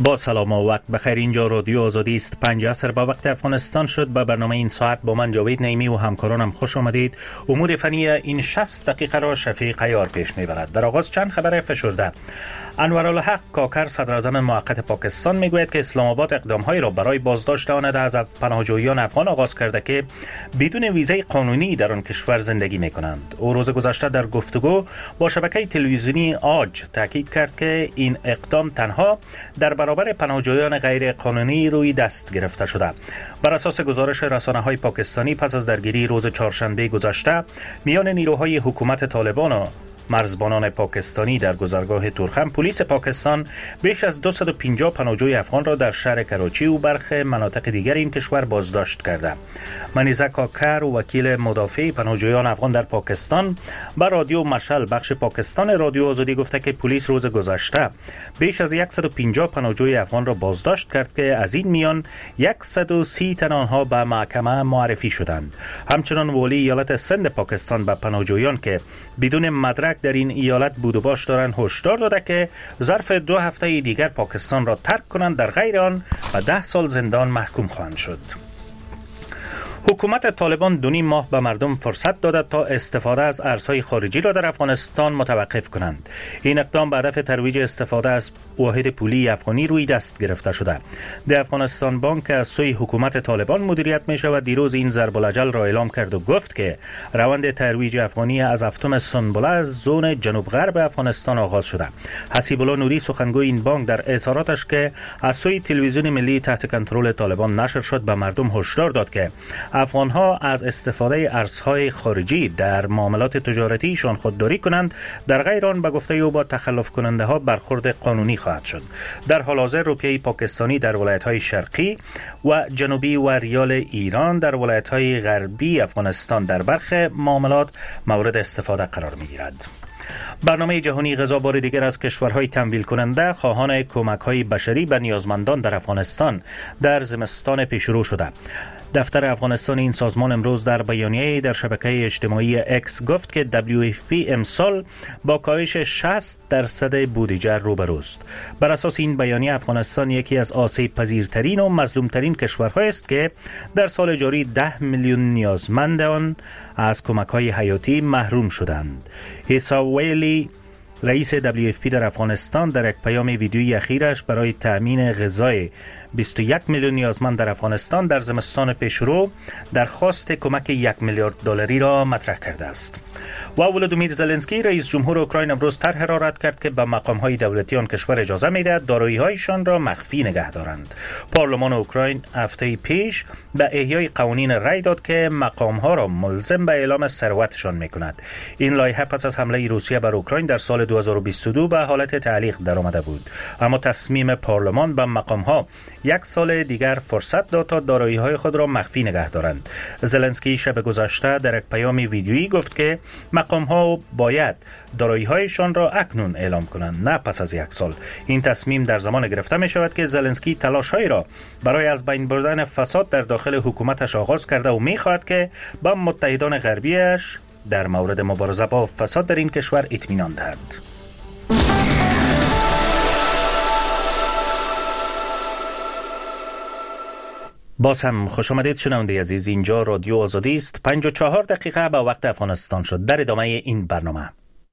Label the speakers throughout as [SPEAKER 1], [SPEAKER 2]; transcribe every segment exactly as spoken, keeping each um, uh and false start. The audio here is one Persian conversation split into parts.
[SPEAKER 1] با سلام و وقت بخیر. اینجا رادیو آزادی است. پنج عصر با وقت افغانستان شد. به برنامه این ساعت با من جاوید نعیمی و همکارانم خوش آمدید. امور فنی این شصت دقیقه را شفیق عیار پیش میبرد. در آغاز چند خبر فشرده. انورالحق کاکر صدر اعظم موقت پاکستان میگوید که اسلام آباد اقدام‌هایی را برای بازداشت آن از پناهجویان افغان آغاز کرده که بدون ویزای قانونی در آن کشور زندگی میکنند. او روز گذشته در گفتگو با شبکه تلویزیونی آج تاکید کرد که این اقدام تنها در برابر پناهجویان غیر قانونی روی دست گرفته شده. بر اساس گزارش رسانه‌های پاکستانی پس از درگیری روز چهارشنبه گذشته میان نیروهای حکومت طالبان و مرزبانان پاکستانی در گذرگاه تورخم، پلیس پاکستان بیش از دویست و پنجاه پناهجوی افغان را در شهر کراچی و برخی مناطق دیگر این کشور بازداشت کرده. منیزه کاکر و وکیل مدافع پناهجویان افغان در پاکستان با رادیو مشعل بخش پاکستان رادیو آزادی گفته که پلیس روز گذشته بیش از صد و پنجاه پناهجوی افغان را بازداشت کرد که از این میان صد و سی تن آنها به محکمه معرفی شدند. همچنان والی ایالت سند پاکستان به پناهجویان که بدون مدرک در این ایالت بود و باش دارند هشدار داده که ظرف دو هفته دیگر پاکستان را ترک کنند، در غیر آن به ده سال زندان محکوم خواهند شد. حکومت طالبان دو نیم ماه به مردم فرصت داده تا استفاده از ارزهای خارجی را در افغانستان متوقف کنند. این اقدام به هدف ترویج استفاده از واحد پولی افغانی روی دست گرفته شده. در افغانستان بانک از سوی حکومت طالبان مدیریت می شود دیروز این ضرب الاجل را اعلام کرد و گفت که روند ترویج افغانی از هفتم سنبله از زون جنوب غرب افغانستان آغاز شده. حسیب الله نوری سخنگوی این بانک در اظهاراتش که از سوی تلویزیون ملی تحت کنترل طالبان نشر شد به مردم هشدار داد که افغان‌ها از استفاده ارزهای خارجی در معاملات تجارتیشان خودداری کنند، در غیر آن به گفته او با تخلف کننده ها برخورد قانونی خواهد شد. در حال حاضر روپیه پاکستانی در ولایت‌های شرقی و جنوبی و ریال ایران در ولایت‌های غربی افغانستان در برخی معاملات مورد استفاده قرار می‌گیرد. برنامه جهانی غذا بار دیگر از کشورهای تمویل کننده خواهان کمک‌های بشری به نیازمندان در افغانستان در زمستان پیشرو شده. دفتر افغانستان این سازمان امروز در بیانیه در شبکه اجتماعی اکس گفت که دبلیو اف پی امسال با کاهش شصت درصد بودجه روبروست. بر اساس این بیانیه افغانستان یکی از آسیب پذیرترین و مظلومترین کشورها است که در سال جاری ده میلیون نیازمند آن از کمک‌های حیاتی محروم شدند. حسا ویلی رئیس دبلیو اف پی در افغانستان در یک پیام ویدیویی اخیرش برای تأمین غذای بیست و یک میلیون نیازمند در افغانستان در زمستان پیشرو درخواست کمک یک میلیارد دلاری را مطرح کرده است. و ولادیمیر زلنسکی رئیس جمهور اوکراین امروز طرح را رد کرد که به مقام‌های دولتی آن کشور اجازه می‌دهد دارایی‌هایشان را مخفی نگه دارند. پارلمان اوکراین هفته پیش به احیای قوانین رأی داد که مقام‌ها را ملزم به اعلام ثروتشان می‌کند. این لایحه پس از حمله روسیه بر اوکراین در سال دو هزار و بیست و دو به حالت تعلیق درآمده بود، اما تصمیم پارلمان به مقام‌ها یک سال دیگر فرصت داد تا دارایی‌های خود را مخفی نگه دارند. زلنسکی شب گذشته در یک پیام ویدیویی گفت که مقام‌ها باید دارایی‌هایشان را اکنون اعلام کنند، نه پس از یک سال. این تصمیم در زمان گرفته می شود که زلنسکی تلاش‌هایی را برای از بین بردن فساد در داخل حکومتش آغاز کرده و می‌خواهد که با متحدان غربیش در مورد مبارزه با فساد در این کشور اطمینان دهد. باز هم خوش آمدید شنونده عزیز. اینجا رادیو آزادی است. پنج و چهار دقیقه به وقت افغانستان شد. در ادامه این برنامه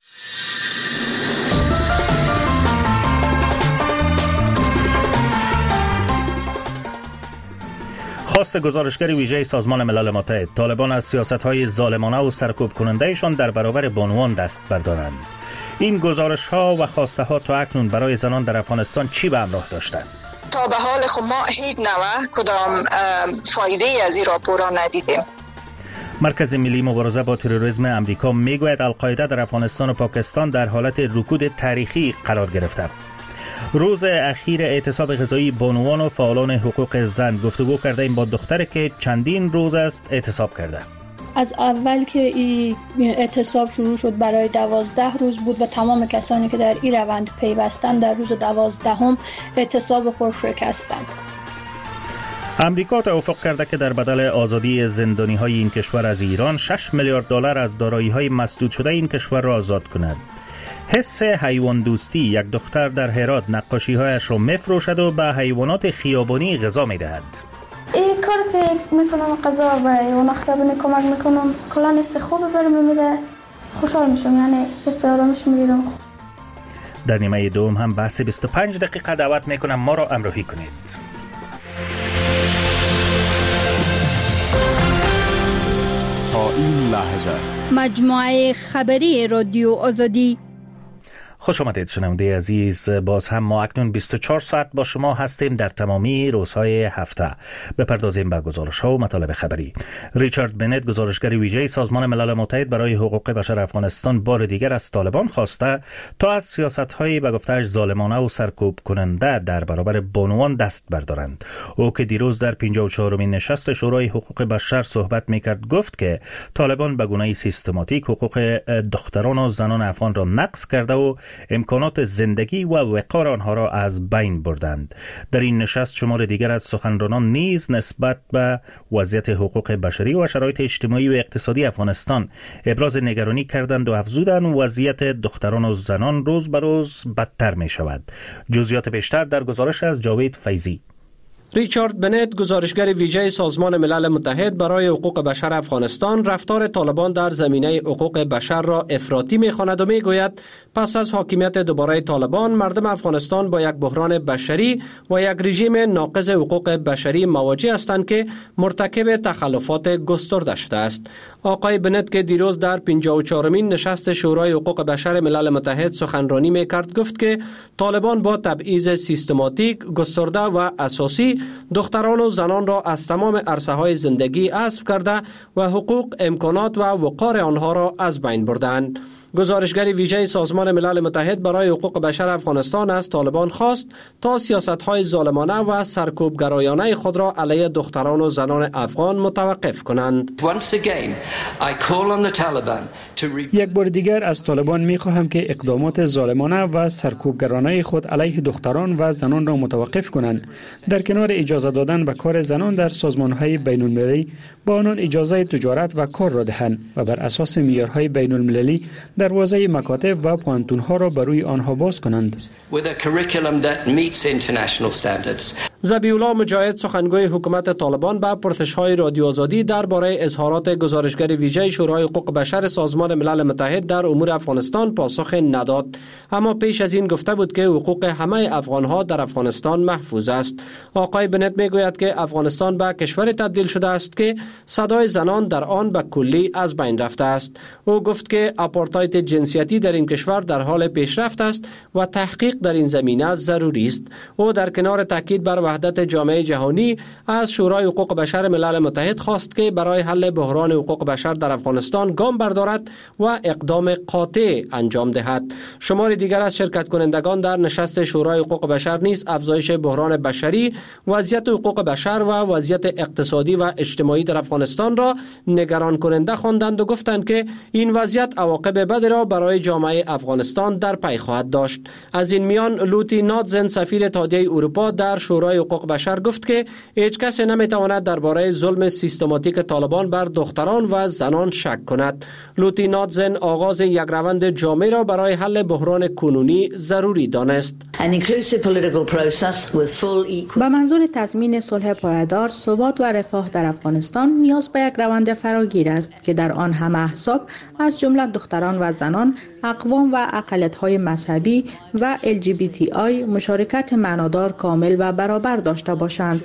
[SPEAKER 1] خواست گزارشگر ویژه سازمان ملل متحد طالبان از سیاست‌های ظالمانه و سرکوب کننده‌شان در برابر بانوان دست بردارند. این گزارش‌ها و خواسته‌ها تا اکنون برای زنان در افغانستان چی به همراه داشتند؟
[SPEAKER 2] تا به حال خب ما هیچ نوع کدام فایده از این راپورا ندیدیم.
[SPEAKER 1] مرکز ملی مبارزه با تروریسم امریکا میگوید القاعده در افغانستان و پاکستان در حالت رکود تاریخی قرار گرفته. روز اخیر اعتصاب غذایی بانوان و فعالان حقوق زن گفتگو کرده این با دختری که چندین روز است اعتصاب کرده.
[SPEAKER 3] از اول که این اعتصاب شروع شد برای دوازده روز بود و تمام کسانی که در این روند پیوستند در روز دوازدهم اعتصاب خود شکستند.
[SPEAKER 1] امریکا توافق کرده که در بدل آزادی زندانی‌های این کشور از ایران شش میلیارد دلار از دارایی‌های مسدود شده این کشور را آزاد کند. حس حیوان دوستی. یک دختر در هرات نقاشی‌هایش را می‌فروشد و به حیوانات خیابانی غذا می‌دهد.
[SPEAKER 4] این کار که میکنم غذا و حیوانات خیابانی کمک میکنم کلا است خوب برام میده، خوشحال میشم، یعنی است آرامش میگیرم.
[SPEAKER 1] در نیمه دوم هم بحث بیست و پنج دقیقه دعوت میکنم ما را همراهی کنید.
[SPEAKER 5] تا این لحظه
[SPEAKER 6] مجموعه خبری رادیو آزادی.
[SPEAKER 1] خوش آمدید شنونده عزیز. باز هم ما اکنون بیست و چهار ساعت با شما هستیم در تمامی روزهای هفته. بپردازیم به گزارش ها و مطالب خبری. ریچارد بنت، گزارشگر ویژه سازمان ملل متحد برای حقوق بشر افغانستان، بار دیگر از طالبان خواسته تا از سیاست های به گفته‌اش ظالمانه و سرکوب کننده در برابر بانوان دست بردارند. او که دیروز در پنجاه و چهارمین نشست شورای حقوق بشر صحبت میکرد، گفت که طالبان به گونه سیستماتیک حقوق دختران و زنان افغان را نقض کرده و امکانات زندگی و وقار آنها را از بین بردند. در این نشست شمار دیگر از سخنرانان نیز نسبت به وضعیت حقوق بشری و شرایط اجتماعی و اقتصادی افغانستان ابراز نگرانی کردند و افزودند وضعیت دختران و زنان روز به روز بدتر می شود. جزئیات بیشتر در گزارش از جاوید فیضی.
[SPEAKER 7] ریچارد بنت، گزارشگر ویژه سازمان ملل متحد برای حقوق بشر افغانستان، رفتار طالبان در زمینه حقوق بشر را افراطی می‌خواند و می‌گوید پس از حاکمیت دوباره طالبان مردم افغانستان با یک بحران بشری و یک رژیم ناقض حقوق بشری مواجه هستند که مرتکب تخلفات گسترده شده است. آقای بنت که دیروز در پنجاه و چهارمین نشست شورای حقوق بشر ملل متحد سخنرانی می‌کرد، گفت که طالبان با تبعیض سیستماتیک، گسترده و اساسی دختران و زنان را از تمام عرصه‌های زندگی حذف کرده و حقوق، امکانات و وقار آنها را از بین بردند. گزارشگر ویژه سازمان ملل متحد برای حقوق بشر افغانستان از طالبان خواست تا سیاست‌های ظالمانه و سرکوبگرایانه خود را علیه دختران و زنان افغان متوقف کنند.
[SPEAKER 8] یک بار دیگر از طالبان می‌خواهم که اقدامات ظالمانه و سرکوبگرانه خود علیه دختران و زنان را متوقف کنند. در کنار اجازه دادن به کار زنان در سازمان‌های بین‌المللی، با آنان اجازه تجارت و کار را دهند و بر اساس معیارهای بین‌المللی دروازه مکاتب و پوانتون‌ها را بروی آنها باز کنند.
[SPEAKER 7] ذبیح‌الله مجاهد، سخنگوی حکومت طالبان، به پرسش‌های رادیو آزادی درباره اظهارات گزارشگر ویژه شورای حقوق بشر سازمان ملل متحد در امور افغانستان پاسخ نداد، اما پیش از این گفته بود که حقوق همه افغان‌ها در افغانستان محفوظ است. آقای بنت میگوید که افغانستان به کشور تبدیل شده است که صدای زنان در آن به کلی از بین رفته است. او گفت که آپارتاید جنسیتی در این کشور در حال پیشرفت است و تحقیق در این زمینه ضروری است. او در کنار تاکید بر وحدت جامعه جهانی از شورای حقوق بشر ملل متحد خواست که برای حل بحران حقوق بشر در افغانستان گام بردارد و اقدام قاطع انجام دهد. شمار دیگر از شرکت کنندگان در نشست شورای حقوق بشر نیز افزایش بحران بشری، وضعیت حقوق بشر و وضعیت اقتصادی و اجتماعی در افغانستان را نگران کننده خواندند و گفتند که این وضعیت عواقب بد را برای جامعه افغانستان در پی خواهد داشت. از این میان لوتی نادزن، سفیر اتحادیه اروپا در شورای حقوق بشر، گفت که هیچ کس نمیتواند درباره ظلم سیستماتیک طالبان بر دختران و زنان شک کند. لوتی نادزن آغاز یک روند جامع را برای حل بحران کنونی ضروری دانست.
[SPEAKER 9] با منظور تضمین صلح پایدار، ثبات و رفاه در افغانستان نیاز به یک روند فراگیر است که در آن همه احزاب از جمله دختران و زنان، اقوام و اقلیت‌های مذهبی و ال جی بی تی آی مشارکت معنادار، کامل و برابر داشته باشند.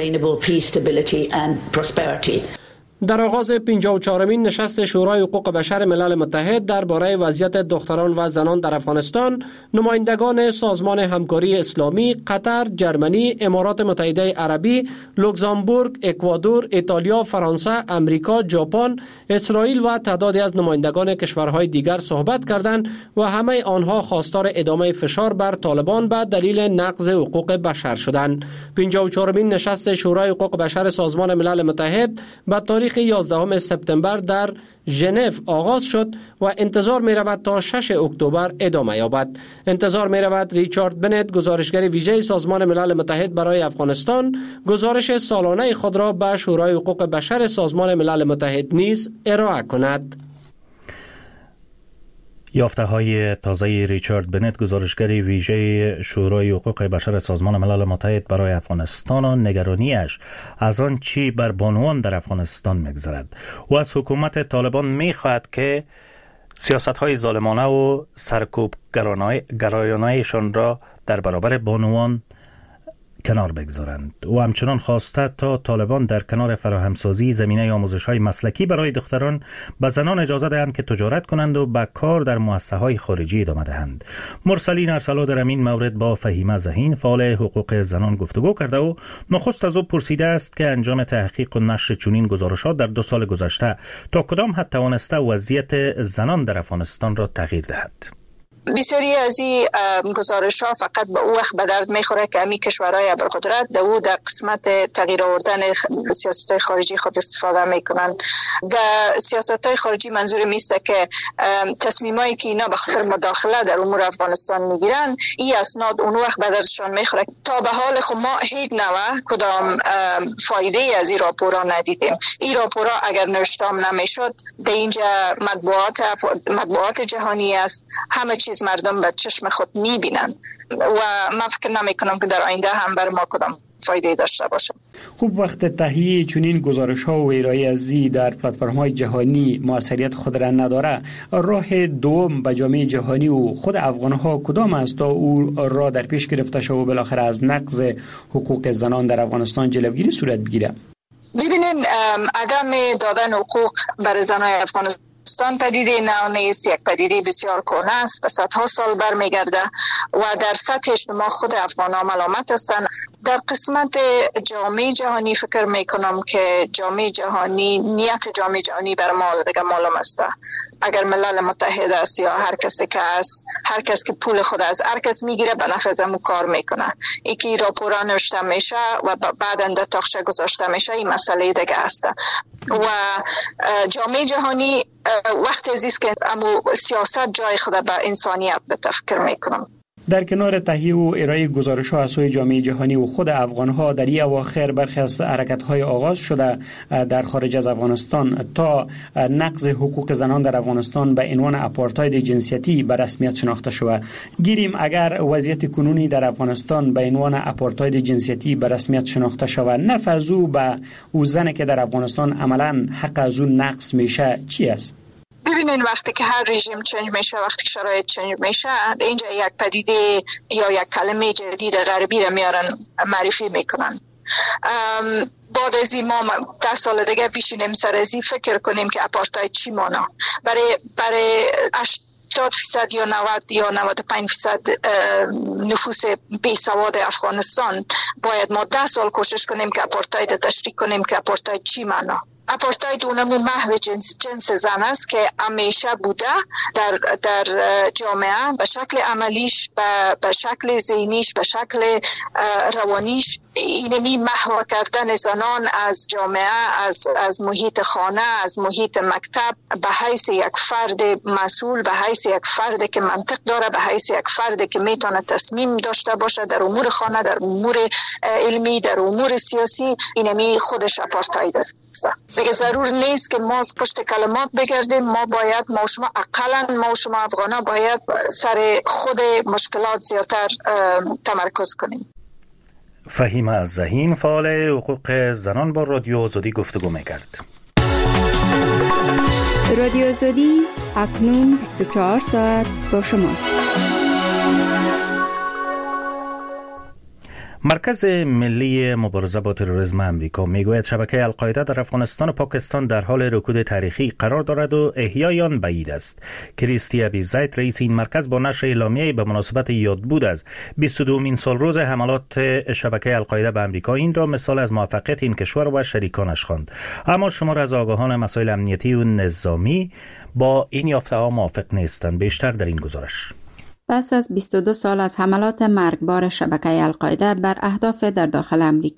[SPEAKER 7] در آغاز پنجاه و چهارمین نشست شورای حقوق بشر ملل متحد درباره وضعیت دختران و زنان در افغانستان، نمایندگان سازمان همکاری اسلامی، قطر، جرمنی، امارات متحده عربی، لوکزامبورگ، اکوادور، ایتالیا، فرانسه، امریکا، ژاپن، اسرائیل و تعدادی از نمایندگان کشورهای دیگر صحبت کردند و همه آنها خواستار ادامه فشار بر طالبان به دلیل نقض حقوق بشر شدند. پنجاه و چهارمین نشست شورای حقوق بشر سازمان ملل متحد به تاریخ یازدهم سپتامبر در ژنو آغاز شد و انتظار می رود تا ششم اکتبر ادامه یابد. انتظار می رود ریچارد بنت، گزارشگر ویژه سازمان ملل متحد برای افغانستان، گزارش سالانه خود را به شورای حقوق بشر سازمان ملل متحد نیز ارائه کند.
[SPEAKER 1] یافته های تازه ریچارد بنت، گزارشگر ویژه شورای حقوق بشر سازمان ملل متحد برای افغانستان و نگرانیش از آن چی بر بانوان در افغانستان می‌گذرد و از حکومت طالبان می‌خواهد که سیاست های ظالمانه و سرکوب گرایانه‌شان را در برابر بانوان کنار بگذارند و همچنان خواسته تا طالبان در کنار فراهمسازی زمینه آموزش های مسلکی برای دختران به زنان اجازه دهند که تجارت کنند و به کار در مؤسسه های خارجی ادامه دهند. مرسلین ارسلا در این مورد با فهیمه ذهین، فعال حقوق زنان، گفتگو کرده و نخست از او پرسیده است که انجام تحقیق و نشر چنین گزارشات در دو سال گذشته تا کدام حد توانسته وضعیت زنان در افغانستان را تغییر دهد.
[SPEAKER 2] بسیاری از این گزارش ها فقط به او وقت به درد میخوره که امی کشورهای ابرقدرت در او در قسمت تغییر آوردن سیاست های خارجی خود استفاده میکنن. در سیاست های خارجی منظور میسته که تصمیم هایی که اینا به خاطر مداخله در امور افغانستان میگیرن، این اسناد اون وقت به دردشان میخوره. تا به حال خب ما هیچ نوع کدام فایده از این راپورا ندیدیم. این راپورا اگر نوشتام نمیشد به اینجا مطبوعات مطبوعات جهانی است، همه چیز مردم به چشم خود میبینن و من فکر نمی کنم که در آینده هم بر ما کدام فایده داشته باشه.
[SPEAKER 8] خوب، وقت تهیه چنین گزارش ها و ارائه از این در پلتفرم های جهانی موثریت خود را نداره، راه دوم به جامعه جهانی و خود افغان ها کدام است تا او را در پیش گرفته شود و بالاخره از نقض حقوق زنان در افغانستان جلوگیری صورت بگیره؟
[SPEAKER 2] ببینید، عدم دادن حقوق برای زنان افغانستان افغانستان پدیده نو نیست، یک پدیده بسیار کهنه است، به صدها سال برمیگرده و در سطح اجتماع خود افغانان ملامت هستند. در قسمت جامعه جهانی فکر میکنم که جامعه جهانی، نیت جامعه جهانی بر ما دیگه معلوم است. اگر ملل متحد است یا هر کسی که است، هر کس که پول خود از هر کس میگیره به نفع زمو کار میکنه، یکی راپورا نوشته میشه و بعدا در تاخچه گذاشته میشه، این مسئله دیگه است. و جامعه جهانی وقت عزیز که امو سیاست جای خود به انسانیت به تفکر میکنم.
[SPEAKER 8] در کنار تهیه و ارائه گزارش‌ها از سوی جامعه جهانی و خود افغان‌ها در این اواخر برخی از حرکت‌های آغاز شده در خارج از افغانستان تا نقض حقوق زنان در افغانستان به عنوان آپارتاید جنسیتی به رسمیت شناخته شده. گیریم اگر وضعیت کنونی در افغانستان به عنوان آپارتاید جنسیتی به رسمیت شناخته شود، نفذو به او زنی که در افغانستان عملاً حق از اون نقض میشه چی است؟
[SPEAKER 2] ببینین، وقتی که هر رژیم چنج میشه، وقتی که شرایط چنج میشه، اینجا یک پدیده یا یک کلمه جدید غربی را میارن معرفی میکنن. بعد از این ما ده سال دیگه بیشینیم سر از این فکر کنیم که آپارتاید چی مانا. برای برای هشتاد فیصد یا نود یا نود و پنج فیصد نفوس بی سواد افغانستان باید ما ده سال کوشش کنیم که آپارتاید تشریح کنیم که آپارتاید چی مانا. آپارتاید اونمو محو جنس جنس زن است که همیشه بوده در در جامعه، به شکل عملیش، به به شکل ذهنیش، به شکل روانیش. اینمی محو کردن زنان از جامعه، از از محیط خانه، از محیط مکتب، به حیث یک فرد مسئول، به حیث یک فرد که منطق داره، به حیث یک فرد که میتونه تصمیم داشته باشه در امور خانه، در امور علمی، در امور سیاسی. اینمی خودش آپارتاید است. دیگه ضرور نیست که ما از پشت کلمات بگردیم. ما باید، ما شما اقلا ما شما افغانا باید سر خود مشکلات زیادتر تمرکز کنیم.
[SPEAKER 1] فهیمه ذهین، فعال حقوق زنان، با رادیو آزادی گفتگو میکرد.
[SPEAKER 6] رادیو آزادی اکنون بیست و چهار ساعت با شماست.
[SPEAKER 1] مرکز ملی مبارزه با تروریسم امریکا میگوید شبکه القاعده در افغانستان و پاکستان در حال رکود تاریخی قرار دارد و احیای آن بعید است. کریستی ابیزید، رئیس این مرکز، با نشر اعلامیه‌ای به مناسبت یادبود از بیست و دومین سالروز حملات شبکه القاعده به امریکا این را مثال از موفقیت این کشور و شریکانش خواند. اما شمار از آگاهان مسائل امنیتی و نظامی با این یافته‌ها موافق نیستند. بیشتر در این گزارش.
[SPEAKER 10] پس از بیست و دو سال از حملات مرگبار شبکه القاعده بر اهداف در داخل امریکا،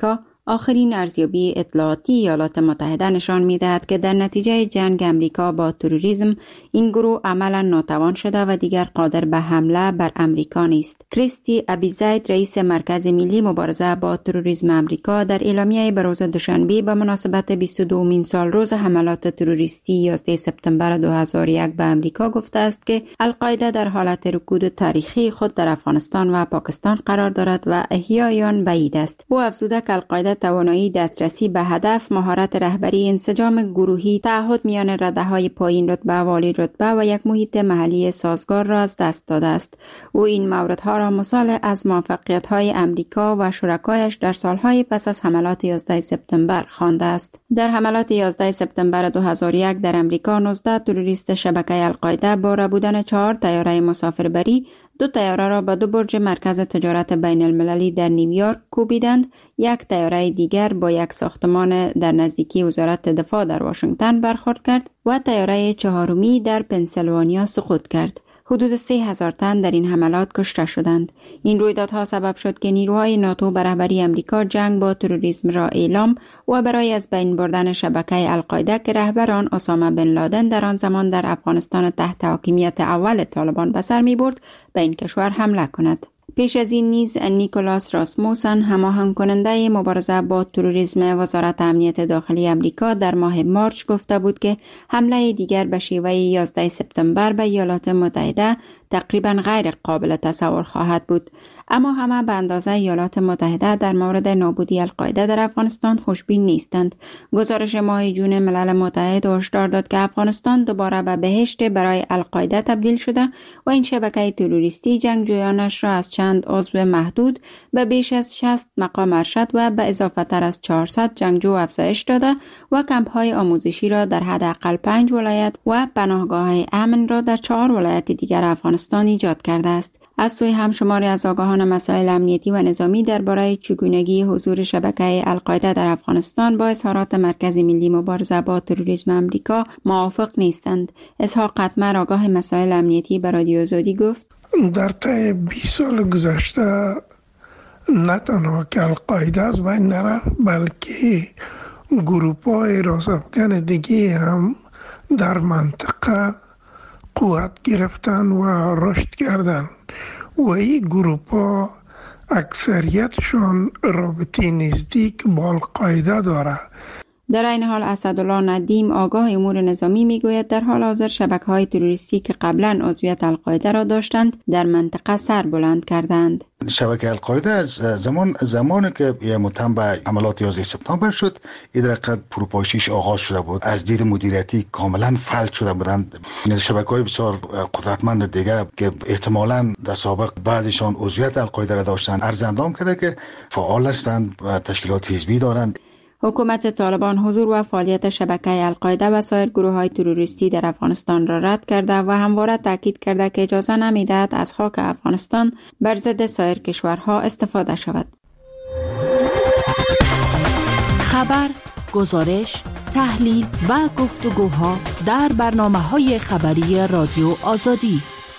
[SPEAKER 6] آخرین ارزیابی اطلاعاتی ایالات متحده نشان می‌دهد که در نتیجه جنگ امریکا با تروریسم این گروه عملاً ناتوان شده و دیگر قادر به حمله بر امریکا نیست. کریستی ابیزاید رئیس مرکز ملی مبارزه با تروریسم امریکا در اعلامیه به روز دوشنبه به مناسبت بیست و دومین سال روز حملات تروریستی یازده سپتامبر دو هزار و یک به امریکا گفته است که القاعده در حالت رکود تاریخی خود در افغانستان و پاکستان قرار دارد و احیای آن بعید است. او افزوده که القاعده توانایی دسترسی به هدف، مهارت رهبری، انسجام گروهی، تعهد میان رده‌های پایین رتبه و عالی رتبه و یک محیط محلی سازگار را از دست داده است. او این موردها را مثال از موفقیت‌های امریکا و شرکایش در سالهای پس از حملات یازده سپتامبر خوانده است. در حملات یازده سپتامبر دو هزار و یک در امریکا نوزده تروریست شبکه القاعده با ربودن چهار طیاره مسافربری دو طیاره را به دو برج مرکز تجارت بین المللی در نیویورک کوبیدند. یک طیاره دیگر با یک ساختمان در نزدیکی وزارت دفاع در واشنگتن برخورد کرد و طیاره چهارمی در پنسیلوانیا سقوط کرد. حدود سه هزار تن در این حملات کشته شدند. این رویدادها سبب شد که نیروهای ناتو به رهبری امریکا جنگ با تروریسم را اعلام و برای از بین بردن شبکه القاعده که رهبر آن اسامه بن لادن در آن زمان در افغانستان تحت حاکمیت اول طالبان به سر می‌برد به این کشور حمله کند. پیش از این نیز نیکولاس راسموسن، هماهنگ کننده مبارزه با تروریسم وزارت امنیت داخلی امریکا، در ماه مارچ گفته بود که حمله دیگر به شیوه یازده سپتامبر به ایالات متحده تقریبا غیر قابل تصور خواهد بود. اما همه به اندازه ایالات متحده در مورد نابودی القاعده در افغانستان خوشبین نیستند. گزارش ماه جون ملل متحد هشدار داد که افغانستان دوباره به بهشت برای القاعده تبدیل شده و این شبکه تروریستی جنگجویانش را از چند عضو محدود به بیش از شصت مقام ارشد و به اضافه تر از چهارصد جنگجو افزایش داده و کمپ‌های آموزشی را در حداقل پنج ولایت و پناهگاه‌های امن را در چهار ولایت دیگر افغانستان ایجاد کرده است. از سوی هم شماری از آگاهان مسائل امنیتی و نظامی درباره چگونگی حضور شبکه القاعده در افغانستان با اظهارات مرکز ملی مبارزه با تروریسم امریکا موافق نیستند. اسحاق قطمر، آگاه مسائل امنیتی، به رادیو آزادی گفت:
[SPEAKER 10] در طی بیست سال گذشته نه تنها که القاعده از بین نرفت، بلکه گروه‌های راست‌افکن دیگه هم در منطقه قوت گرفتن و رشد کردن و این گروه ها اکثریتشون رابطه نزدیک با القاعده داره.
[SPEAKER 6] در این حال اسدالله ندیم، آگاه امور نظامی، میگوید در حال حاضر شبکه‌های تروریستی که قبلا عضویت القاعده را داشتند در منطقه سر بلند کردند.
[SPEAKER 11] شبکه القاعده از زمان زمانی که متهم به حملات یازده سپتامبر شد، این درقد پروپاشیش آغاز شده بود. از دید مدیریتی کاملا فلج شده بودند. شبکه‌های بسیار قدرتمند دیگه که احتمالاً در سابق بعضیشان عضویت القاعده را داشتند، ارزندام کرده که فعال هستند و تشکیلات حزبی دارند.
[SPEAKER 6] حکومت طالبان حضور و فعالیت شبکه القاعده و سایر گروه‌های تروریستی در افغانستان را رد کرده و همواره تاکید کرده که اجازه نمی‌دهد از خاک افغانستان بر ضد سایر کشورها استفاده شود.
[SPEAKER 12] خبر، گزارش، تحلیل و گفتگوها در برنامه‌های خبری رادیو آزادی.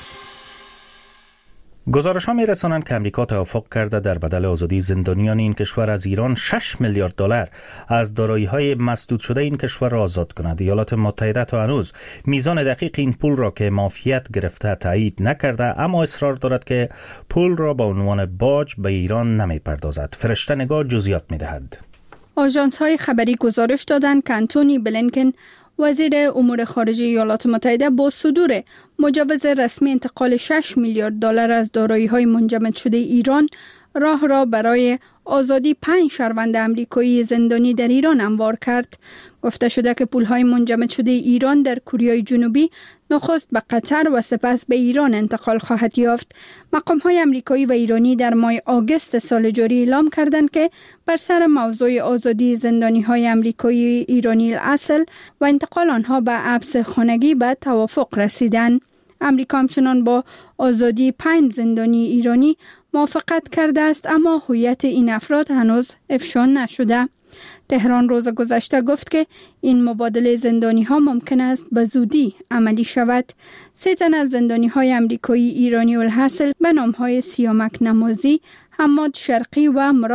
[SPEAKER 1] گزارش ها می رسانند که امریکا توافق کرده در بدل آزادی زندانیان این کشور از ایران شش میلیارد دلار از دارایی های مسدود شده این کشور را آزاد کند. ایالات متحده تا هنوز میزان دقیق این پول را که مافیت گرفته تایید نکرده، اما اصرار دارد که پول را با عنوان باج به ایران نمی پردازد. فرشته نگاه جزئیات می دهد.
[SPEAKER 3] آژانس های خبری گزارش دادند که انتونی بلینکن، وزیر امور خارجه ایالات متحده، با صدور مجوز رسمی انتقال شش میلیارد دلار از دارایی‌های منجمد شده ایران راه را برای آزادی پنج شهروند آمریکایی زندانی در ایران هموار کرد. گفته شده که پول‌های منجمد شده ایران در کره جنوبی نخست به قطر و سپس به ایران انتقال خواهد یافت. مقام‌های آمریکایی و ایرانی در ماه آگوست سال جاری اعلام کردند که بر سر موضوع آزادی زندانی‌های آمریکایی ایرانی الاصل و انتقال آنها به حبس خانگی به توافق رسیدند. امریکا همچنان با آزادی پنج زندانی ایرانی موافقت کرده است، اما هویت این افراد هنوز افشا نشده. تهران روز گذشته گفت که این مبادله زندانی ها ممکن است به زودی عملی شود. سه تن از زندانی های امریکایی ایرانی الحاصل به نام های سیامک نمازی، حماد شرقی و مراد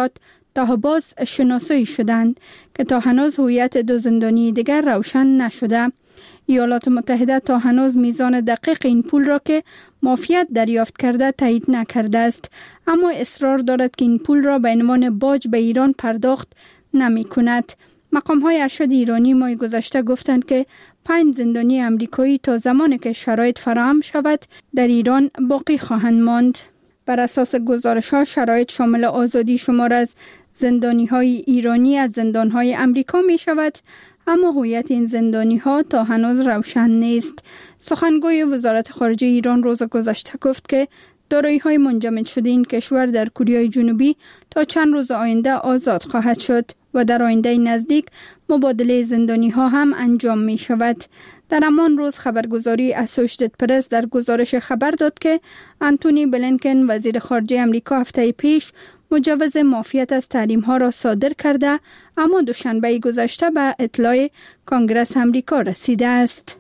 [SPEAKER 3] تاهباز شناسایی شدند که تا هنوز هویت دو زندانی دیگر روشن نشده. ایالات متحده تا هنوز میزان دقیق این پول را که مافیات دریافت کرده تایید نکرده است، اما اصرار دارد که این پول را به عنوان باج به ایران پرداخت نمی کند. مقام های ارشد ایرانی ماه گذشته گفتند که پنج زندانی امریکایی تا زمانی که شرایط فراهم شود در ایران باقی خواهند ماند. بر اساس گزارش ها شرایط شامل آزادی شمار از زندانی های ایرانی از زندان های امریکا می شود، اما هویت این زندانی ها تا هنوز روشن نیست. سخنگوی وزارت خارجه ایران روز گذشته گفت که دارایی های منجمد شده این کشور در کره جنوبی تا چند روز آینده آزاد خواهد شد و در آینده نزدیک مبادله زندانی ها هم انجام می شود. در همان روز خبرگزاری اسوشیتد پرس در گزارش خبر داد که انتونی بلینکن وزیر خارجه امریکا هفته پیش مجوز معافیت از تحریم ها را صادر کرده، اما دوشنبه گذشته به اطلاع کنگره امریکا رسیده است.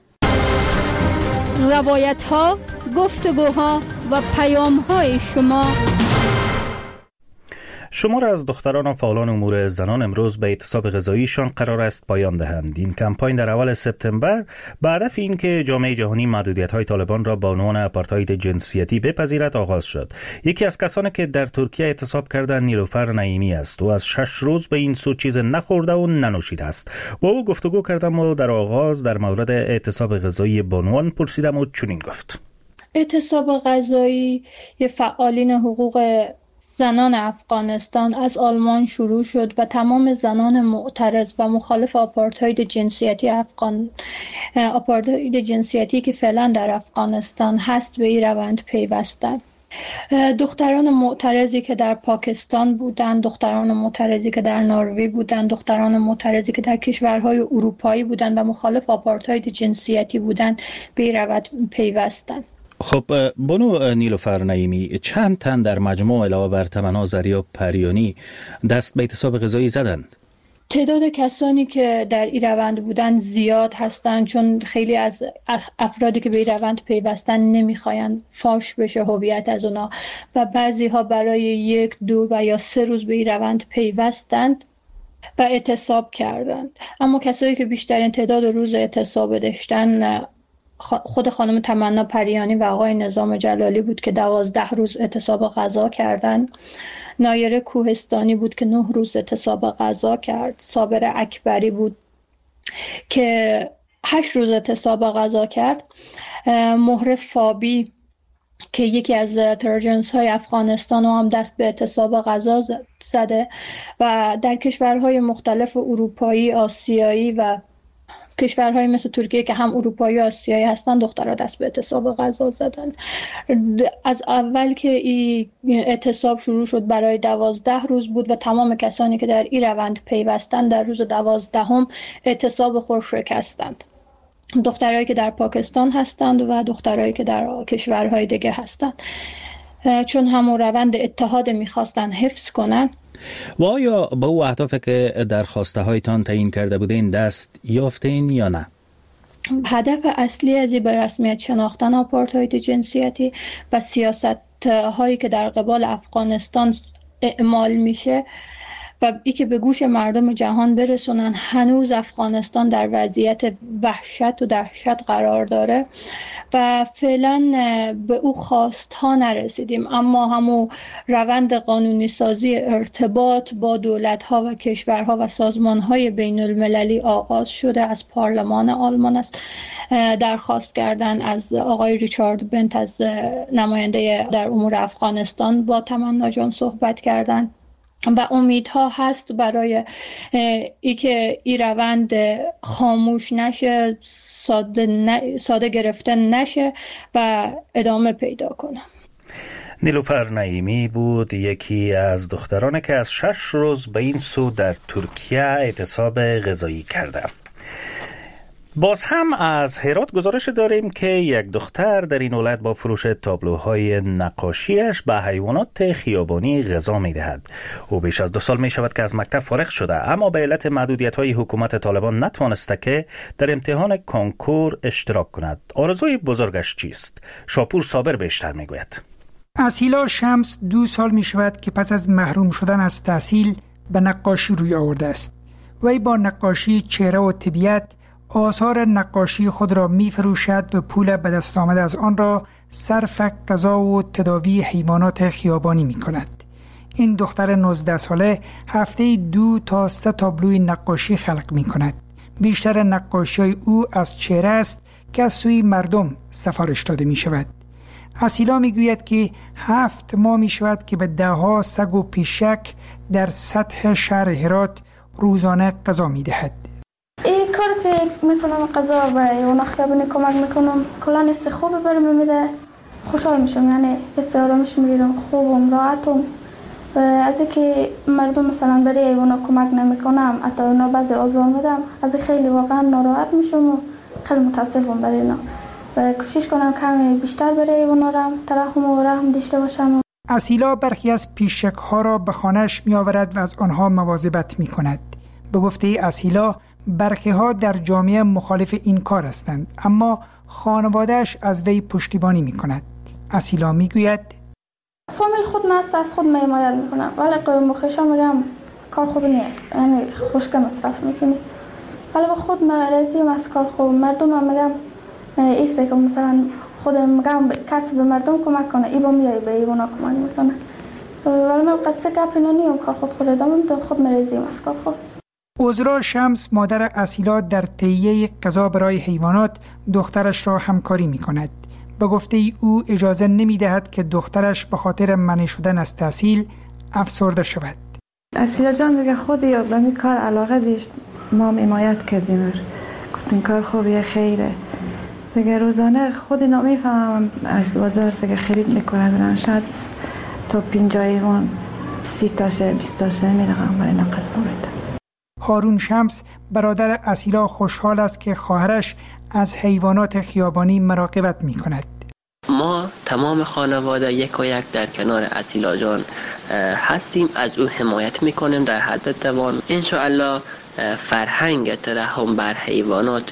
[SPEAKER 3] روایت ها، گفتگوها و پیام های شما.
[SPEAKER 1] شمار از دختران و فعالان امور زنان امروز به اعتصاب غذاییشان قرار است پایان دهند. این کمپاین در اول سپتامبر به هدف اینکه جامعه جهانی محدودیت‌های طالبان را با عنوان آپارتاید جنسیتی بپذیرد آغاز شد. یکی از کسانی که در ترکیه اعتصاب کردند نیلوفر نعیمی است. او از شش روز به این سو چیز نخورده و ننوشیده است. با او گفتگو کردم و در آغاز در مورد اعتصاب غذایی بانوان پرسیدم و چنین گفت:
[SPEAKER 13] اعتصاب غذایی یه فعالین حقوق زنان افغانستان از آلمان شروع شد و تمام زنان معترض و مخالف آپارتاید جنسیتی افغان آپارتاید جنسیتی که فعلا در افغانستان هست به این روند پیوستند. دختران معترضی که در پاکستان بودند، دختران معترضی که در نروژ بودند، دختران معترضی که در کشورهای اروپایی بودند و مخالف آپارتاید جنسیتی بودند به این روند پیوستند.
[SPEAKER 1] خب بانو نیلوفر نعیمی، چند تن در مجموع علاوه بر تمنا زریا پریانی دست به اعتصاب غذایی زدند؟
[SPEAKER 13] تعداد کسانی که در این روند بودند زیاد هستند، چون خیلی از افرادی که به این روند پیوستن نمیخواین فاش بشه هویت از اونا و بعضی ها برای یک دو و یا سه روز به این روند پیوستند و اعتصاب کردند. اما کسایی که بیشترین تعداد روز اعتصاب داشتن خود خانم تمنا پریانی و آقای نظام جلالی بود که دوازده روز اعتصاب غذا کردند. نایره کوهستانی بود که نه روز اعتصاب غذا کرد. صابر اکبری بود که هشت روز اعتصاب غذا کرد. مهر فابی که یکی از تراجنس های افغانستان هم دست به اعتصاب غذا زده و در کشورهای مختلف اروپایی، آسیایی و کشورهای مثل ترکیه که هم اروپایی و آسیایی هستن دخترها دست به اعتصاب غذا زدن. از اول که این اعتصاب شروع شد برای دوازده روز بود و تمام کسانی که در این روند پیوستن در روز دوازدهم اعتصاب خود شکستند. دخترایی که در پاکستان هستند و دخترایی که در کشورهای دیگه هستند، چون همون روند اتحاد میخواستن حفظ کنن.
[SPEAKER 1] و آیا به او اهدافی که در خواسته هایتان تعیین کرده بودین دست یافتین یا نه؟
[SPEAKER 13] هدف اصلی از این به رسمیت شناختن آپارتاید جنسیتی و سیاست هایی که در قبال افغانستان اعمال میشه و ای که به گوش مردم جهان برسونن هنوز افغانستان در وضعیت وحشت و دهشت قرار داره و فعلا به او خواست ها نرسیدیم، اما همون روند قانونی سازی ارتباط با دولت ها و کشورها و سازمان های بین المللی آغاز شده. از پارلمان آلمان است درخواست کردن از آقای ریچارد بنت از نماینده در امور افغانستان با تمنا جان صحبت کردن و امیدها هست برای ای که این روند خاموش نشه، ساده, ن... ساده گرفته نشه و ادامه پیدا کنه.
[SPEAKER 1] نیلوفر نعیمی بود یکی از دخترانی که از شش روز به این سو در ترکیه اعتصاب غذایی کرده. باز هم از هرات گزارش داریم که یک دختر در این ولایت با فروش تابلوهای نقاشیش به حیوانات خیابانی غذا می‌دهد. او بیش از دو سال می شود که از مکتب فارغ شده، اما به علت محدودیت‌های حکومت طالبان نتوانسته که در امتحان کنکور اشتراک کند. آرزوی بزرگش چیست؟ شاپور صابر بیشتر میگوید.
[SPEAKER 14] اسیلا شمس دو سال می شود که پس از محروم شدن از تحصیل به نقاشی روی آورده است. وی با نقاشی چهره و طبیعت آثار نقاشی خود را می فروشد و پول به دست آمده از آن را صرف غذا و تداوی حیوانات خیابانی می کند. این دختر نوزده ساله هفته دو تا سه تابلوی نقاشی خلق می کند. بیشتر نقاشی او از چهره است که از سوی مردم سفارش داده می شود. اسیلا می گوید که هفت ماه می شود که به ده ها سگ و پیشک در سطح شهر هرات روزانه غذا می دهد.
[SPEAKER 4] این کار که میکنم غذا و اونا خیابونی کمک میکنم کلا است خوبی برام میده، خوشحال میشم، یعنی است آرامش میگیرم، خوبم، راحتم. و از اینکه مردم مثلا برای ایوانا کمک نمیکنم، حتی اونا بعضی آزار میدم، از خیلی واقعا ناراحت میشم و خیلی متاسفم برای اینا و کوشش کنم کمی بیشتر برای ایوانا رحم ترحم و رحم داشته باشم.
[SPEAKER 14] اسیلا برخی از پیشک ها را به خانه‌اش میآورد و از آنها مواظبت میکند. به گفته اسیلا برخی ها در جامعه مخالف این کار هستند، اما خانواده‌اش از وی پشتیبانی میکند. اسیلا میگوید
[SPEAKER 4] فامیل خود مست از خود حمایت میکنم، ولی قوم مخیشا میگم کار خوب نیست، یعنی خوشگه مصرف میکنی، ولی با خود مرزیم از کار خوب. مردم هم میگم ایسته که مثلا خودم میگم کسی به مردم کمک کنه، ای با میای به ایوانا کمک میکنه، ولی من قصه گپ اینا نیم، کار خود خود ادامه میدم، خود مرزیم از کار خوب.
[SPEAKER 14] عذرا شمس مادر اسیلا در تهیه غذا برای حیوانات دخترش را همکاری میکند. به گفته ای او اجازه نمی دهد که دخترش به خاطر منع شدن از تحصیل افسرده شود.
[SPEAKER 15] اسیلا جان دیگه خودی به این کار علاقه داشت، ما حمایت کردیم، گفتیم کار خوبیه، خیره دیگه. روزانه خودی نمیفهمم از بازار دیگه خرید میکنه، برن شاید تا پنجاه ایوان سی تاشه بیست تاشه میرقم برای نقص نمیده.
[SPEAKER 14] هارون شمس برادر اسیلا خوشحال است که خواهرش از حیوانات خیابانی مراقبت می کند.
[SPEAKER 16] ما تمام خانواده یک و یک در کنار اسیلا جان هستیم، از او حمایت می کنیم در حد توان. انشاءالله فرهنگ ترحم بر حیوانات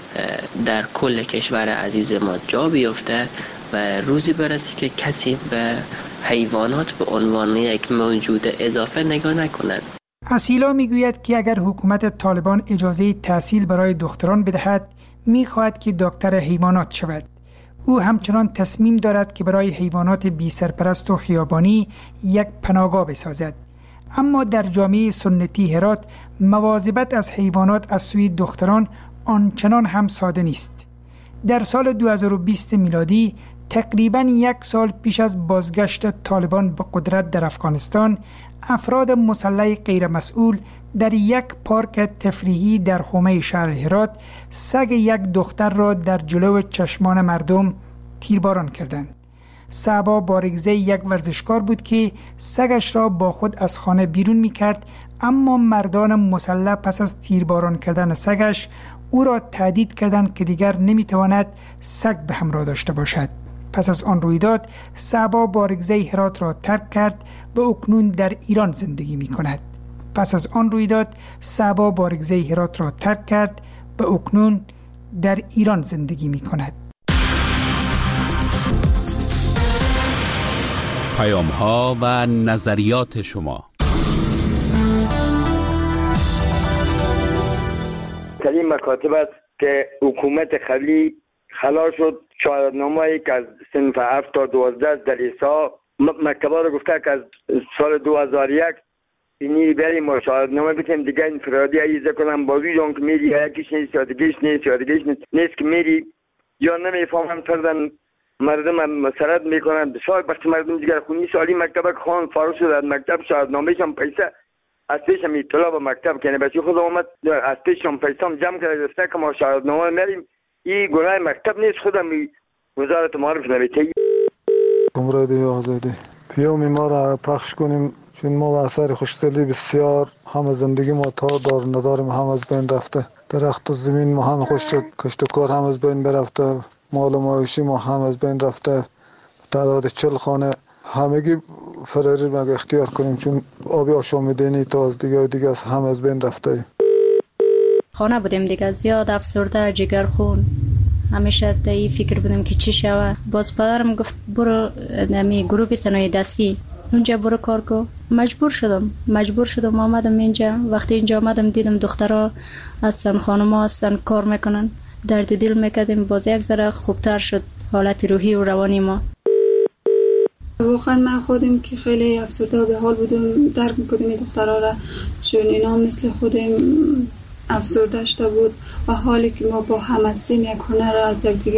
[SPEAKER 16] در کل کشور عزیز ما جا بیفته و روزی برسه که کسی به حیوانات به عنوان یک موجود اضافه نگاه نکنند.
[SPEAKER 14] اسیلا می گوید که اگر حکومت طالبان اجازه تحصیل برای دختران بدهد می خواهد که دکتر حیوانات شود. او همچنان تصمیم دارد که برای حیوانات بی سرپرست و خیابانی یک پناهگاه بسازد. اما در جامعه سنتی هرات مواظبت از حیوانات از سوی دختران آنچنان هم ساده نیست. در سال دو هزار و بیست میلادی تقریباً یک سال پیش از بازگشت طالبان به قدرت در افغانستان، افراد مسلح غیر مسئول در یک پارک تفریحی در حومه شهر هرات سگ یک دختر را در جلو چشمان مردم تیرباران کردند. صعبا بارگزه یک ورزشکار بود که سگش را با خود از خانه بیرون می کرد، اما مردان مسلح پس از تیرباران کردن سگش او را تهدید کردند که دیگر نمی تواند سگ به همراه داشته باشد. پس از آن رویداد صعبا بارگزه هرات را ترک کرد و اکنون در ایران زندگی می کند. پس از آن رویداد صعبا بارگزه هرات را ترک کرد و اکنون در ایران زندگی می کند.
[SPEAKER 5] پیام ها و نظریات شما.
[SPEAKER 17] در این مکاتب است که حکومت قبلی خلال شد شهادتنامه‌ای که از صنف هفت تا دوازده در ایسا مکتبا رو گفته که از سال دو هزار و یک اینی بریم ما شهادتنامه بتیم دیگه انفرادی عیزه کنم با ویدون که میری یکیش نیست یا دیگهش نیست یا دیگهش نیست نیست که میری یا نمیفهمم کردن مردم مسرت میکنن. بسیار وقتی مردم دیگر خونی سالی مکتب که خان فارغ شد از مکتب شهادتنامه‌ش هم پیسه از پیشم اطلاع به مکتب کنه بچه خود اومد از پیشم پیسه هم جمع کرده گفته که ما شهادتنامه میریم. این گناه مکتب نیست، خودم وزارت معارف نوشته.
[SPEAKER 18] کمرادی آزادی پیام ما را پخش کنیم چون ما و اثر خوشدلی بسیار هم زندگی ما تا دار نداریم هم از بین رفته، درخت و زمین ما هم خوش شد، کشت و کار هم از بین برفته، مال و معاشی ما هم از بین رفته، تعداد چل خانه همگی فراری مگه اختیار کنیم چون آبی آشامیدنی تا از دیگه و دیگه از هم از بین رفته.
[SPEAKER 19] خانه بودیم دیگه زیاد افسرده جگر خون، همیشه تا این فکر بودیم که چی شوه. باز پدرم گفت برو نمی گروه صنایع دستی اونجا برو کار کو. مجبور شدم مجبور شدم آمدم اینجا. وقتی اینجا آمدم دیدم دخترها هستن، خانم‌ها هستن، کار میکنن، درد دل میکردیم. باز یک ذره خوبتر شد حالت روحی و روانی ما.
[SPEAKER 20] واقعا من خودم که خیلی افسرده و به حال بودم، درک میکردم این دخترها را، چون اینا مثل خودم افسرده شده بود و حالی که ما با هم هستیم یک هنر را از یک دیگه